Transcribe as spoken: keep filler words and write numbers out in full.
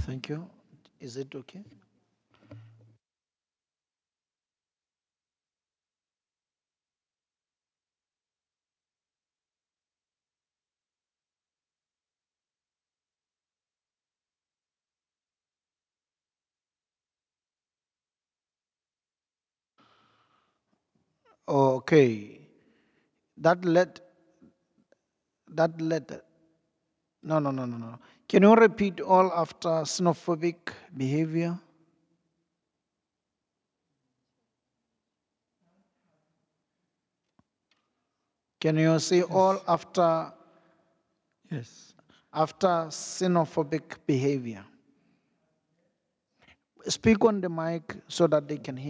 Thank you. Is it okay? Okay. That let that letter. No, no, no, no, no. Can you repeat all after xenophobic behavior? Can you say all Yes. after Yes. after xenophobic behavior? Speak on the mic so that they can hear.